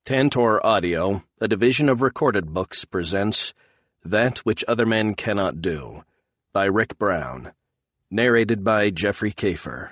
Tantor Audio, a division of Recorded Books, presents That Which Other Men Cannot Do, by Rick Brown, narrated by Jeffrey Kafer.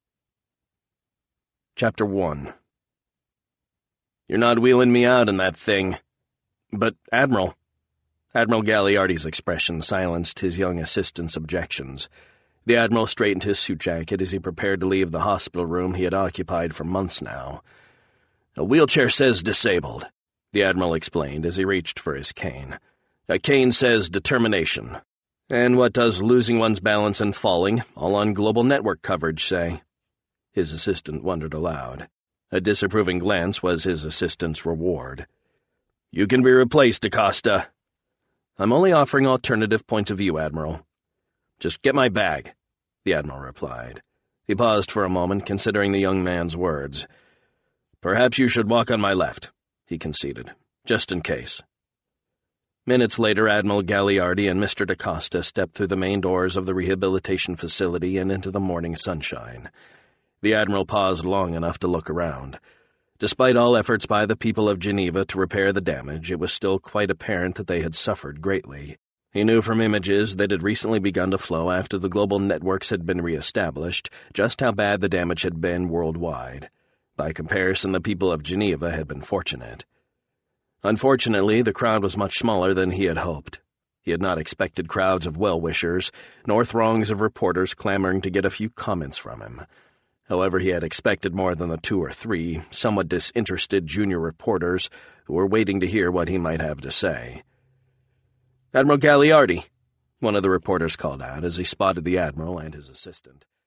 Chapter 1. "You're not wheeling me out in that thing." "But, Admiral..." Admiral Gagliardi's expression silenced his young assistant's objections. The Admiral straightened his suit jacket as he prepared to leave the hospital room he had occupied for months now. "A wheelchair says disabled," the Admiral explained as he reached for his cane. "A cane says determination. And what does losing one's balance and falling, all on global network coverage, say?" His assistant wondered aloud. A disapproving glance was his assistant's reward. "You can be replaced, Acosta." "I'm only offering alternative points of view, Admiral." "Just get my bag," the Admiral replied. He paused for a moment, considering the young man's words. "Perhaps you should walk on my left," he conceded, "just in case." Minutes later, Admiral Gagliardi and Mr. DaCosta stepped through the main doors of the rehabilitation facility and into the morning sunshine. The Admiral paused long enough to look around. Despite all efforts by the people of Geneva to repair the damage, it was still quite apparent that they had suffered greatly. He knew from images that had recently begun to flow after the global networks had been reestablished just how bad the damage had been worldwide. By comparison, the people of Geneva had been fortunate. Unfortunately, the crowd was much smaller than he had hoped. He had not expected crowds of well-wishers, nor throngs of reporters clamoring to get a few comments from him. However, he had expected more than the 2 or 3, somewhat disinterested junior reporters who were waiting to hear what he might have to say. "Admiral Gagliardi," one of the reporters called out as he spotted the Admiral and his assistant.